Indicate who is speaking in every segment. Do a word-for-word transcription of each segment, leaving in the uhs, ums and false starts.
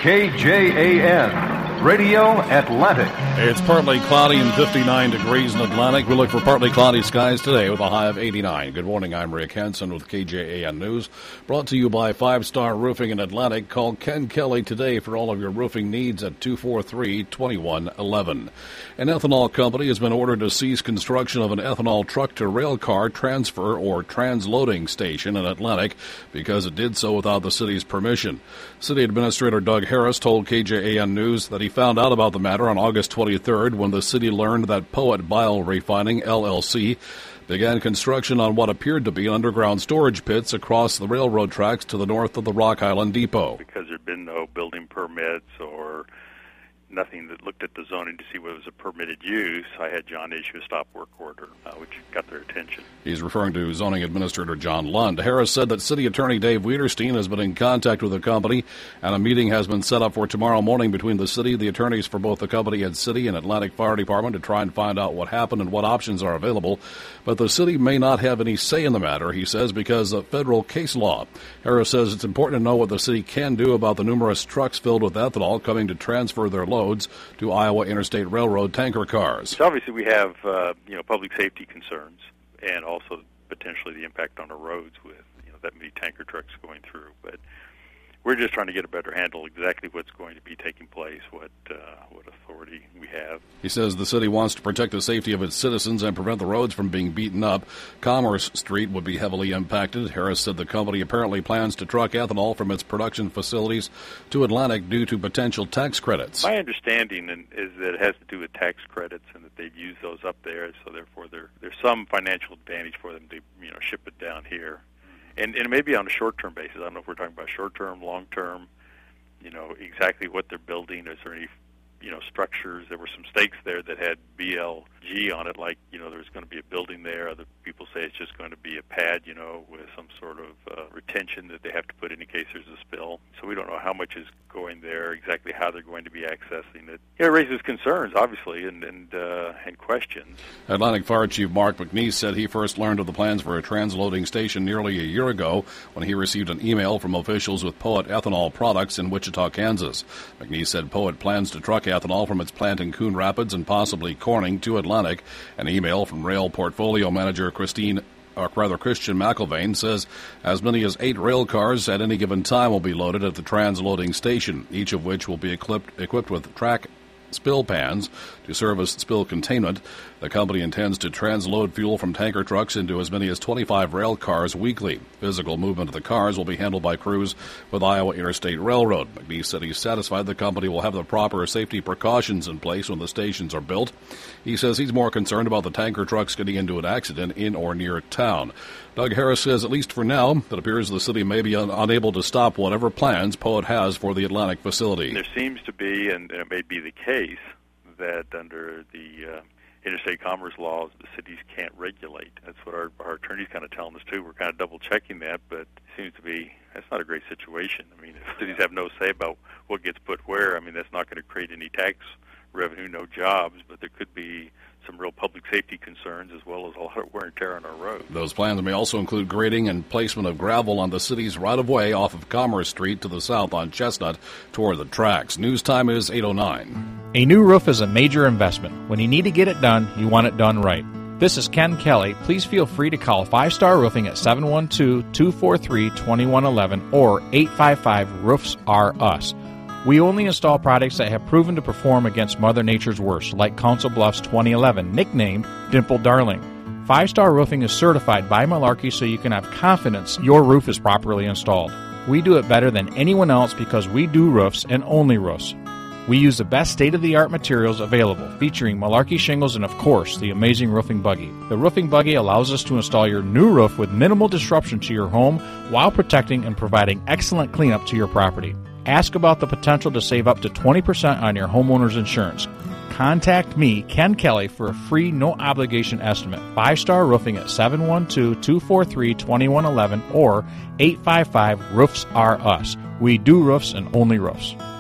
Speaker 1: K J A N, Radio Atlantic.
Speaker 2: It's partly cloudy and fifty-nine degrees in Atlantic. We look for partly cloudy skies today with a high of eighty-nine. Good morning, I'm Rick Hansen with K J A N News. Brought to you by Five Star Roofing in Atlantic. Call Ken Kelly today for all of your roofing needs at two four three, two one one one. An ethanol company has been ordered to cease construction of an ethanol truck-to-rail car transfer or transloading station in Atlantic because it did so without the city's permission. City Administrator Doug Harris told K J A N News that he found out about the matter on August twenty-third when the city learned that Poet Bile Refining, L L C, began construction on what appeared to be underground storage pits across the railroad tracks to the north of the Rock Island Depot.
Speaker 3: Because there had been no building permits or nothing that looked at the zoning to see what was a permitted use, I had John issue a stop work order, uh, which got their attention.
Speaker 2: He's referring to Zoning Administrator John Lund. Harris said that City Attorney Dave Wiederstein has been in contact with the company, and a meeting has been set up for tomorrow morning between the city, the attorneys for both the company and city, and Atlantic Fire Department to try and find out what happened and what options are available. But the city may not have any say in the matter, he says, because of federal case law. Harris says it's important to know what the city can do about the numerous trucks filled with ethanol coming to transfer their loads to Iowa Interstate Railroad tanker cars.
Speaker 3: So obviously we have uh, you know, public safety concerns and also potentially the impact on the roads with you know, that many tanker trucks going through. But we're just trying to get a better handle exactly what's going to be taking place, what uh, what authority we have.
Speaker 2: He says the city wants to protect the safety of its citizens and prevent the roads from being beaten up. Commerce Street would be heavily impacted. Harris said the company apparently plans to truck ethanol from its production facilities to Atlantic due to potential tax credits.
Speaker 3: My understanding is that it has to do with tax credits and that they've used those up there, so therefore there, there's some financial advantage for them to you know ship it down here. And, and maybe on a short-term basis. I don't know if we're talking about short-term, long-term, you know, exactly what they're building. Is there any, you know, structures? There were some stakes there that had B L G on it, like, you know, there's going to be a building there. Other people say it's just going to be a pad, you know, with some sort of uh, retention that they have to put in in case there's a spill. So we don't know how much is going there, exactly how they're going to be accessing it. It raises concerns, obviously, and and, uh, and questions.
Speaker 2: Atlantic Fire Chief Mark McNeese said he first learned of the plans for a transloading station nearly a year ago when he received an email from officials with Poet Ethanol Products in Wichita, Kansas. McNeese said Poet plans to truck ethanol from its plant in Coon Rapids and possibly Corning to Atlantic. An email from Rail Portfolio Manager Christine or rather Christian McIlvain says as many as eight rail cars at any given time will be loaded at the transloading station, each of which will be equipped, equipped with track spill pans to serve as spill containment. The company intends to transload fuel from tanker trucks into as many as twenty-five rail cars weekly. Physical movement of the cars will be handled by crews with Iowa Interstate Railroad. McNeese said he's satisfied the company will have the proper safety precautions in place when the stations are built. He says he's more concerned about the tanker trucks getting into an accident in or near town. Doug Harris says, at least for now, it appears the city may be un- unable to stop whatever plans Poet has for the Atlantic facility.
Speaker 3: There seems to be, and it may be the case, that under the uh, interstate commerce laws, the cities can't regulate. That's what our, our attorney's kind of telling us, too. We're kind of double-checking that, but it seems to be, that's not a great situation. I mean, if cities have no say about what gets put where, I mean, that's not going to create any tax revenue, no jobs, but there could be some real public safety concerns as well as a lot of wear and tear on our roads.
Speaker 2: Those plans may also include grading and placement of gravel on the city's right-of-way off of Commerce Street to the south on Chestnut toward the tracks. News time is eight oh nine.
Speaker 4: A new roof is a major investment. When you need to get it done, you want it done right. This is Ken Kelly. Please feel free to call Five Star Roofing at seven one two, two four three, two one one one or eight five five, roofs are us. We only install products that have proven to perform against Mother Nature's worst, like Council Bluffs twenty eleven, nicknamed Dimple Darling. Five Star Roofing is certified by Malarkey so you can have confidence your roof is properly installed. We do it better than anyone else because we do roofs and only roofs. We use the best state-of-the-art materials available, featuring Malarkey shingles and, of course, the amazing roofing buggy. The roofing buggy allows us to install your new roof with minimal disruption to your home while protecting and providing excellent cleanup to your property. Ask about the potential to save up to twenty percent on your homeowner's insurance. Contact me, Ken Kelly, for a free, no-obligation estimate. Five Star Roofing at seven one two, two four three, two one one one or eight five five, roofs are us. We do roofs and only roofs.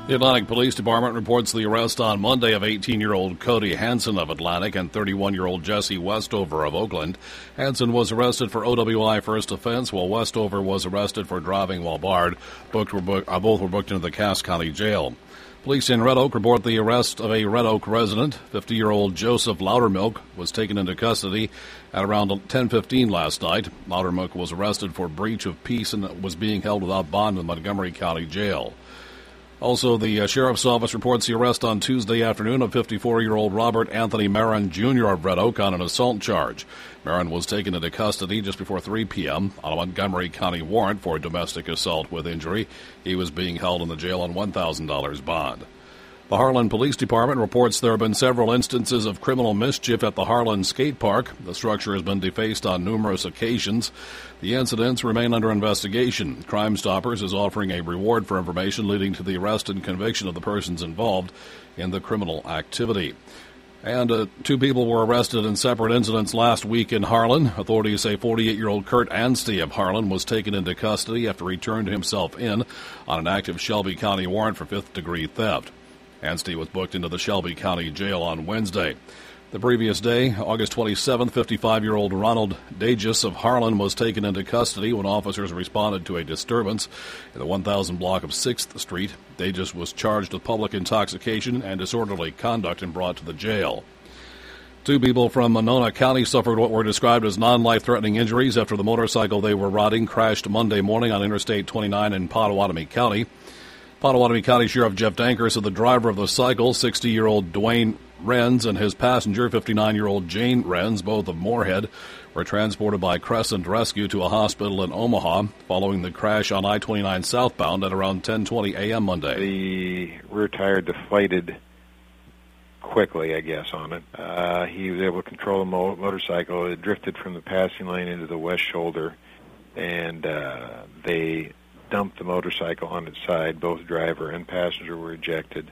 Speaker 2: The Atlantic Police Department reports the arrest on Monday of eighteen-year-old Cody Hansen of Atlantic and thirty-one-year-old Jesse Westover of Oakland. Hansen was arrested for O W I first offense, while Westover was arrested for driving while barred. Both were, book, uh, both were booked into the Cass County Jail. Police in Red Oak report the arrest of a Red Oak resident. fifty-year-old Joseph Loudermilk was taken into custody at around ten fifteen last night. Loudermilk was arrested for breach of peace and was being held without bond in the Montgomery County Jail. Also, the uh, Sheriff's Office reports the arrest on Tuesday afternoon of fifty-four-year-old Robert Anthony Marin, Junior of Red Oak on an assault charge. Marin was taken into custody just before three p.m. on a Montgomery County warrant for domestic assault with injury. He was being held in the jail on one thousand dollars bond. The Harlan Police Department reports there have been several instances of criminal mischief at the Harlan Skate Park. The structure has been defaced on numerous occasions. The incidents remain under investigation. Crime Stoppers is offering a reward for information leading to the arrest and conviction of the persons involved in the criminal activity. And uh, two people were arrested in separate incidents last week in Harlan. Authorities say forty-eight-year-old Kurt Anstey of Harlan was taken into custody after he turned himself in on an active Shelby County warrant for fifth-degree theft. Anstey was booked into the Shelby County Jail on Wednesday. The previous day, August twenty-seventh, fifty-five-year-old Ronald Dagis of Harlan was taken into custody when officers responded to a disturbance in the one thousand block of sixth Street. Dagis was charged with public intoxication and disorderly conduct and brought to the jail. Two people from Monona County suffered what were described as non-life-threatening injuries after the motorcycle they were riding crashed Monday morning on Interstate twenty-nine in Pottawatomie County. Pottawatomie County Sheriff Jeff Danker said the driver of the cycle, sixty-year-old Dwayne Renz, and his passenger, fifty-nine-year-old Jane Renz, both of Moorhead, were transported by Crescent Rescue to a hospital in Omaha following the crash on I twenty-nine southbound at around ten twenty a.m. Monday.
Speaker 5: The rear tire deflated quickly, I guess, on it. Uh, he was able to control the mo- motorcycle. It drifted from the passing lane into the west shoulder, and uh, they dumped the motorcycle on its side. Both driver and passenger were ejected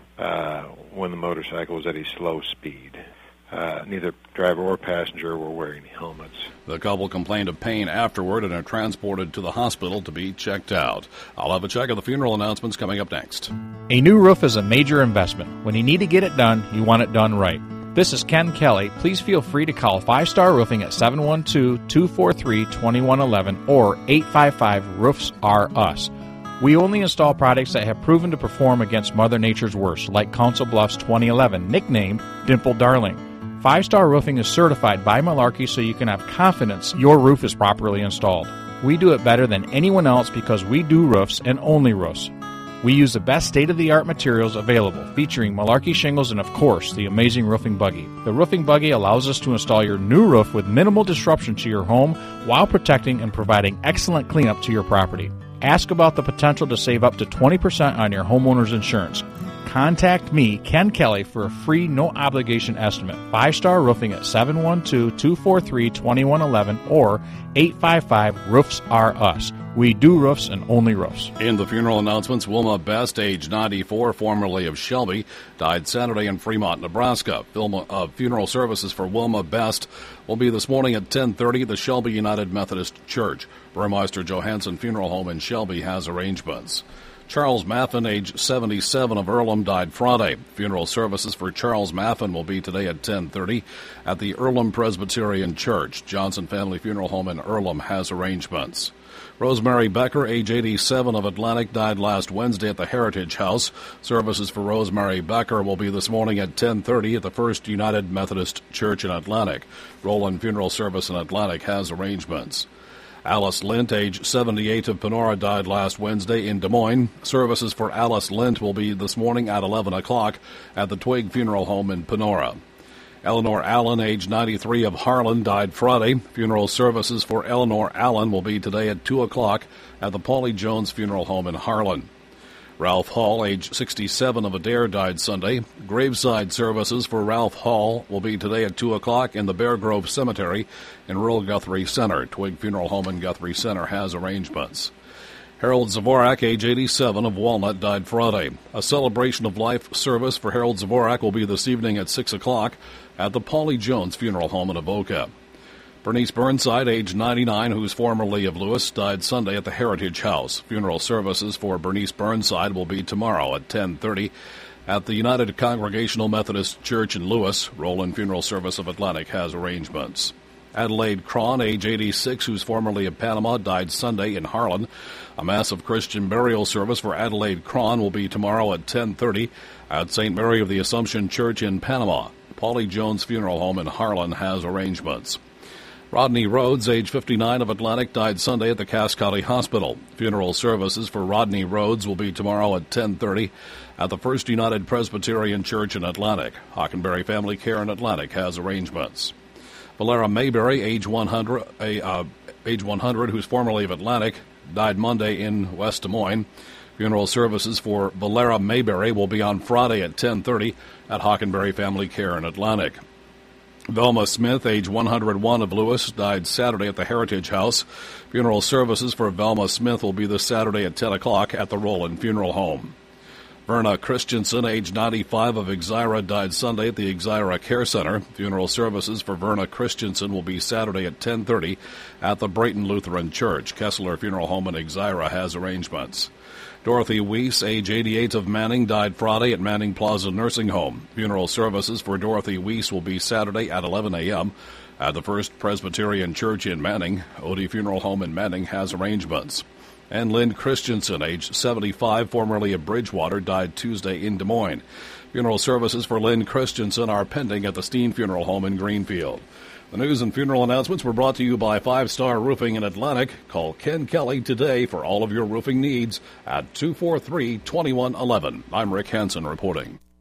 Speaker 5: uh, when the motorcycle was at a slow speed. Uh, neither driver or passenger were wearing helmets.
Speaker 2: The couple complained of pain afterward and are transported to the hospital to be checked out. I'll have a check of the funeral announcements coming up next.
Speaker 4: A new roof is a major investment. When you need to get it done, you want it done right. This is Ken Kelly. Please feel free to call Five Star Roofing at seven one two, two four three, two one one one or eight five five, roofs are us. We only install products that have proven to perform against Mother Nature's worst, like Council Bluffs twenty eleven, nicknamed Dimple Darling. Five Star Roofing is certified by Malarkey so you can have confidence your roof is properly installed. We do it better than anyone else because we do roofs and only roofs. We use the best state-of-the-art materials available, featuring Malarkey shingles and, of course, the amazing roofing buggy. The roofing buggy allows us to install your new roof with minimal disruption to your home while protecting and providing excellent cleanup to your property. Ask about the potential to save up to twenty percent on your homeowner's insurance. Contact me, Ken Kelly, for a free, no-obligation estimate. Five Star Roofing at seven one two, two four three, two one one one or eight five five, roofs are us. We do roofs and only roofs.
Speaker 2: In the funeral announcements, Wilma Best, age ninety-four, formerly of Shelby, died Saturday in Fremont, Nebraska. Wilma, uh, funeral services for Wilma Best will be this morning at ten thirty at the Shelby United Methodist Church. Burmeister Johansson Funeral Home in Shelby has arrangements. Charles Maffin, age seventy-seven, of Earlham, died Friday. Funeral services for Charles Maffin will be today at ten thirty at the Earlham Presbyterian Church. Johnson Family Funeral Home in Earlham has arrangements. Rosemary Becker, age eighty-seven, of Atlantic, died last Wednesday at the Heritage House. Services for Rosemary Becker will be this morning at ten thirty at the First United Methodist Church in Atlantic. Roland Funeral Service in Atlantic has arrangements. Alice Lint, age seventy-eight, of Panora, died last Wednesday in Des Moines. Services for Alice Lint will be this morning at eleven o'clock at the Twig Funeral Home in Panora. Eleanor Allen, age ninety-three, of Harlan, died Friday. Funeral services for Eleanor Allen will be today at two o'clock at the Paulie Jones Funeral Home in Harlan. Ralph Hall, age sixty-seven, of Adair, died Sunday. Graveside services for Ralph Hall will be today at two o'clock in the Bear Grove Cemetery in rural Guthrie Center. Twig Funeral Home in Guthrie Center has arrangements. Harold Zavorak, age eighty-seven, of Walnut, died Friday. A celebration of life service for Harold Zavorak will be this evening at six o'clock at the Paulie Jones Funeral Home in Avoca. Bernice Burnside, age ninety-nine, who's formerly of Lewis, died Sunday at the Heritage House. Funeral services for Bernice Burnside will be tomorrow at ten thirty at the United Congregational Methodist Church in Lewis. Roland Funeral Service of Atlantic has arrangements. Adelaide Cron, age eighty-six, who's formerly of Panama, died Sunday in Harlan. A massive Christian burial service for Adelaide Cron will be tomorrow at ten thirty at Saint Mary of the Assumption Church in Panama. Paulie Jones Funeral Home in Harlan has arrangements. Rodney Rhodes, age fifty-nine, of Atlantic, died Sunday at the Cass County Hospital. Funeral services for Rodney Rhodes will be tomorrow at ten thirty at the First United Presbyterian Church in Atlantic. Hockenberry Family Care in Atlantic has arrangements. Valera Mayberry, age one hundred, a, uh, age one hundred, who's formerly of Atlantic, died Monday in West Des Moines. Funeral services for Valera Mayberry will be on Friday at ten thirty at Hockenberry Family Care in Atlantic. Velma Smith, age one hundred one, of Lewis, died Saturday at the Heritage House. Funeral services for Velma Smith will be this Saturday at ten o'clock at the Roland Funeral Home. Verna Christensen, age ninety-five, of Exira, died Sunday at the Exira Care Center. Funeral services for Verna Christensen will be Saturday at ten thirty at the Brayton Lutheran Church. Kessler Funeral Home in Exira has arrangements. Dorothy Weiss, age eighty-eight, of Manning, died Friday at Manning Plaza Nursing Home. Funeral services for Dorothy Weiss will be Saturday at eleven a.m. at the First Presbyterian Church in Manning. Odie Funeral Home in Manning has arrangements. And Lynn Christensen, age seventy-five, formerly of Bridgewater, died Tuesday in Des Moines. Funeral services for Lynn Christensen are pending at the Steen Funeral Home in Greenfield. The news and funeral announcements were brought to you by Five Star Roofing in Atlantic. Call Ken Kelly today for all of your roofing needs at two four three, two one one one. I'm Rick Hansen reporting.